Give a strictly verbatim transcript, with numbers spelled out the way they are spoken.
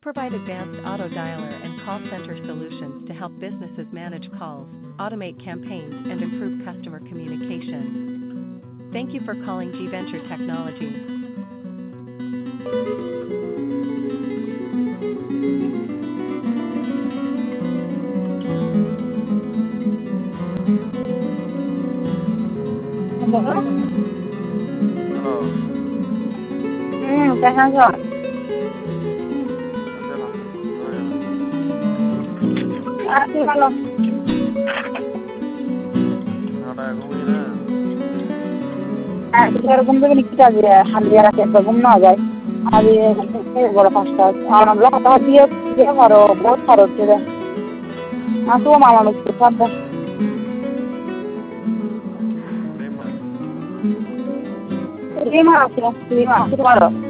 provide advanced auto dialer and call center solutions to help businesses manage calls, automate campaigns, and improve customer communication. Thank you for calling G Venture Technologies. Hello? Hello. Hmm, kailan ka? Nandiyan lang. Ngayon. Ah, si ano? Nakatayo kumina. Ah, siguro kung doon kita dia, handiara sa bagong na guys. Abi, bora pasta. Ah, nabla ka dia, dia maro, बहुत खराब चले. Ah, तो मामा लोग के साथ बस. Lima. Lima, sila, lima, siguro.